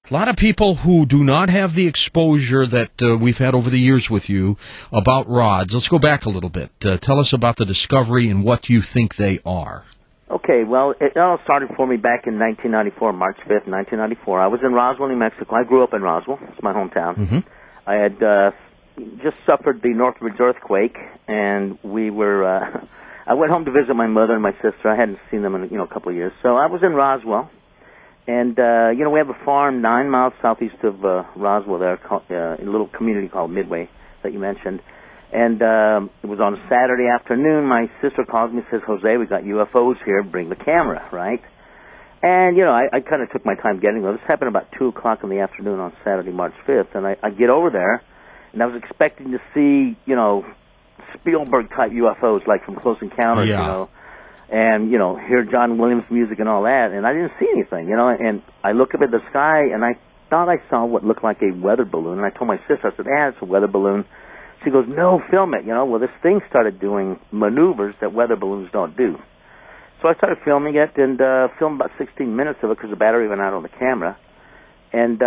A lot of people who do not have the exposure that we've had over the years with you about rods. Let's go back a little bit. Tell us about the discovery and what you think they are. Okay, well, it all started for me back in 1994, March 5th, 1994. I was in Roswell, New Mexico. I grew up in Roswell. It's my hometown. Mm-hmm. I had just suffered the Northridge earthquake, and we were... I went home to visit my mother and my sister. I hadn't seen them in a couple of years. So I was in Roswell. And, we have a farm 9 miles southeast of Roswell there, a little community called Midway that you mentioned. And it was on a Saturday afternoon. My sister calls me and says, Jose, we got UFOs here. Bring the camera, right? And, I kind of took my time getting there. This happened about 2 o'clock in the afternoon on Saturday, March 5th. And I get over there, and I was expecting to see, Spielberg-type UFOs, like from Close Encounters, and, hear John Williams music and all that, and I didn't see anything, and I look up at the sky, and I thought I saw what looked like a weather balloon, and I told my sister, I said, it's a weather balloon. She goes, no, film it, well, this thing started doing maneuvers that weather balloons don't do. So I started filming it, and filmed about 16 minutes of it, because the battery went out on the camera, and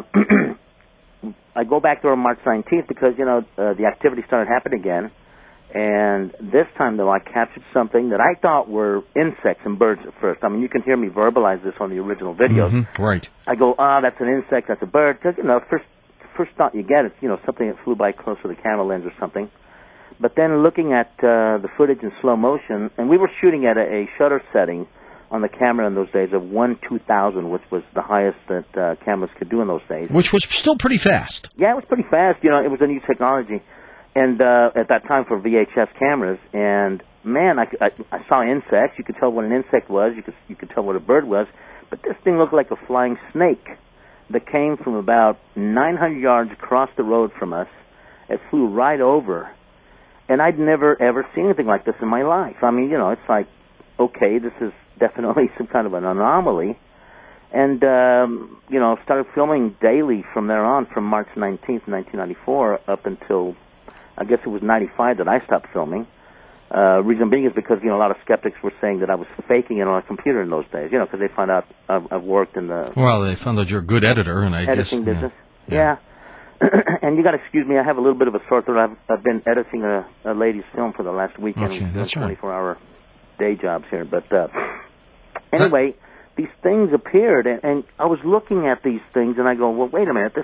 I go back there on March 19th, because, the activity started happening again. And this time, though, I captured something that I thought were insects and birds at first. I mean, you can hear me verbalize this on the original videos. Mm-hmm, right. I go, that's an insect, that's a bird. Because, first thought you get is, something that flew by close to the camera lens or something. But then looking at the footage in slow motion, and we were shooting at a shutter setting on the camera in those days of 1/2000, which was the highest that cameras could do in those days. Which was still pretty fast. Yeah, it was pretty fast. It was a new technology. And at that time for VHS cameras, and man, I saw insects. You could tell what an insect was. You could tell what a bird was. But this thing looked like a flying snake that came from about 900 yards across the road from us. It flew right over, and I'd never ever seen anything like this in my life. I mean, it's like, okay, this is definitely some kind of an anomaly. And started filming daily from there on, from March 19th, 1994, up until, I guess it was 95 that I stopped filming. Reason being is because, a lot of skeptics were saying that I was faking it on a computer in those days, because they found out I've worked in the... Well, they found out you're a good editor, and I guess... Editing business. Yeah. And you got to excuse me, I have a little bit of a sore throat. I've been editing a lady's film for the last weekend. Okay, that's 24-hour day jobs here. But anyway, these things appeared, and I was looking at these things, and I go, well, wait a minute,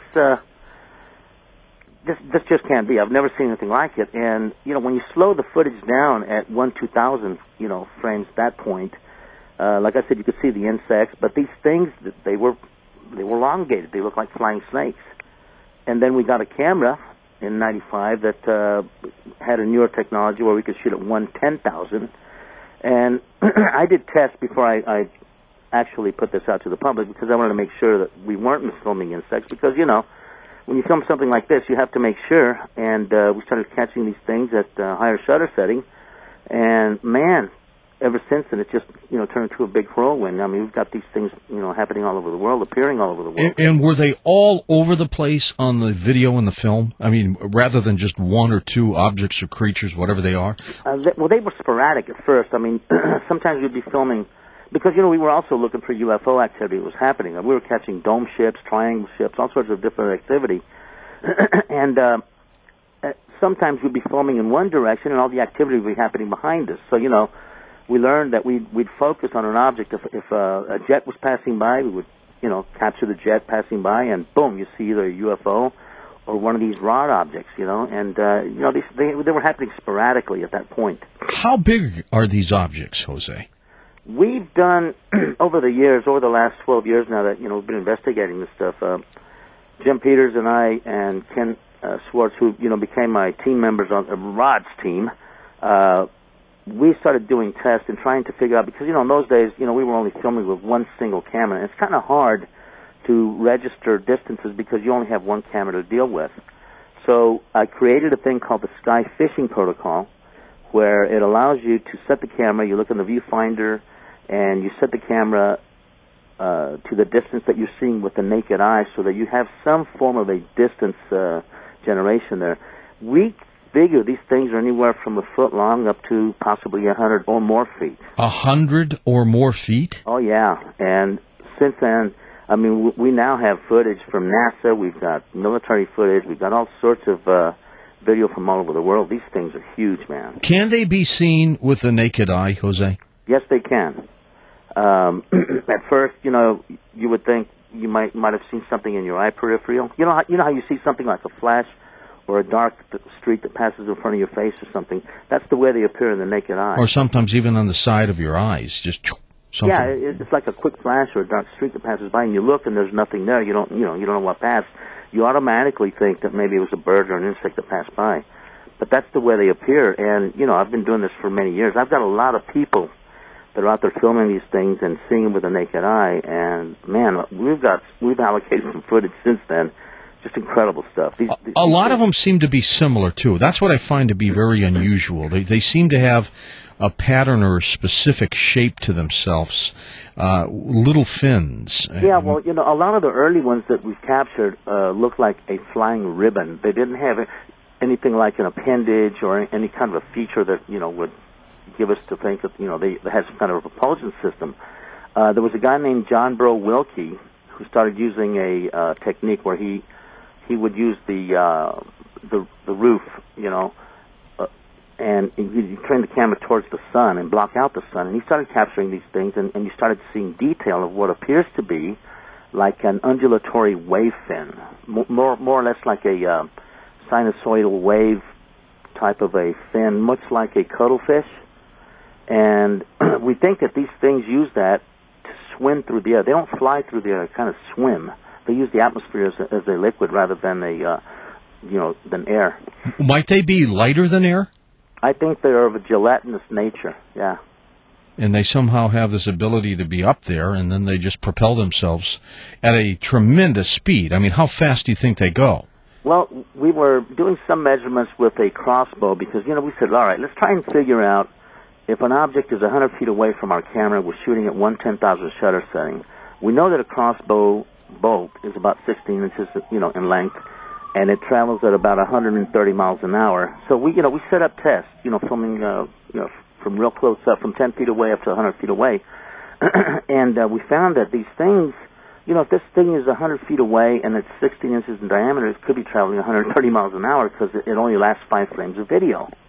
This just can't be. I've never seen anything like it. And, when you slow the footage down at 1/2000, frames at that point, like I said, you could see the insects, but these things, they were elongated. They looked like flying snakes. And then we got a camera in 95 that had a newer technology where we could shoot at 1/10,000. And I did tests before I actually put this out to the public, because I wanted to make sure that we weren't misfilming insects, because, when you film something like this, you have to make sure, and we started catching these things at higher shutter setting, and man, ever since then, it just, turned into a big whirlwind. I mean, we've got these things, happening all over the world, appearing all over the world. And were they all over the place on the video and the film? I mean, rather than just one or two objects or creatures, whatever they are? They were sporadic at first. I mean, sometimes we'd be filming... Because, we were also looking for UFO activity that was happening. We were catching dome ships, triangle ships, all sorts of different activity. And sometimes we'd be filming in one direction, and all the activity would be happening behind us. So, we learned that we'd focus on an object. If a jet was passing by, we would, capture the jet passing by, and boom, you see either a UFO or one of these rod objects, And, they were happening sporadically at that point. How big are these objects, Jose? We've done, over the last 12 years now that, we've been investigating this stuff, Jim Peters and I and Ken Schwartz, who, became my team members on the RODS team, we started doing tests and trying to figure out, because, in those days, we were only filming with one single camera, and it's kind of hard to register distances because you only have one camera to deal with. So I created a thing called the Sky Fishing Protocol, where it allows you to set the camera, you look in the viewfinder, and you set the camera to the distance that you're seeing with the naked eye, so that you have some form of a distance generation there. We figure these things are anywhere from a foot long up to possibly 100 or more feet. 100 or more feet? Oh, yeah. And since then, I mean, we now have footage from NASA. We've got military footage. We've got all sorts of video from all over the world. These things are huge, man. Can they be seen with the naked eye, Jose? Yes, they can. At first, you would think you might have seen something in your eye peripheral. You know how you see something like a flash or a dark streak that passes in front of your face or something. That's the way they appear in the naked eye. Or sometimes even on the side of your eyes, just something. Yeah, it's like a quick flash or a dark streak that passes by, and you look and there's nothing there. You don't know what passed. You automatically think that maybe it was a bird or an insect that passed by. But that's the way they appear. And I've been doing this for many years. I've got a lot of people that are out there filming these things and seeing them with the naked eye. And man, we've allocated some footage since then. Just incredible stuff. A lot of them seem to be similar, too. That's what I find to be very unusual. They seem to have a pattern or a specific shape to themselves, little fins. Yeah, well, a lot of the early ones that we've captured look like a flying ribbon. They didn't have anything like an appendage or any kind of a feature that, would give us to think that, they had some kind of a propulsion system. There was a guy named John Bro Wilkie who started using a technique where he would use the roof, and you turn the camera towards the sun and block out the sun, and he started capturing these things, and you started seeing detail of what appears to be like an undulatory wave fin, more or less like a sinusoidal wave type of a fin, much like a cuttlefish. And we think that these things use that to swim through the air. They don't fly through the air; they kind of swim. They use the atmosphere as a liquid rather than than air. Might they be lighter than air? I think they're of a gelatinous nature, yeah. And they somehow have this ability to be up there, and then they just propel themselves at a tremendous speed. I mean, how fast do you think they go? Well, we were doing some measurements with a crossbow because, we said, all right, let's try and figure out if an object is 100 feet away from our camera, we're shooting at 1/10,000 shutter setting. We know that a crossbow bolt is about 16 inches, in length, and it travels at about 130 miles an hour. So we set up tests, filming, from real close up, from 10 feet away up to 100 feet away, and we found that these things, if this thing is 100 feet away and it's 16 inches in diameter, it could be traveling 130 miles an hour because it only lasts 5 frames of video.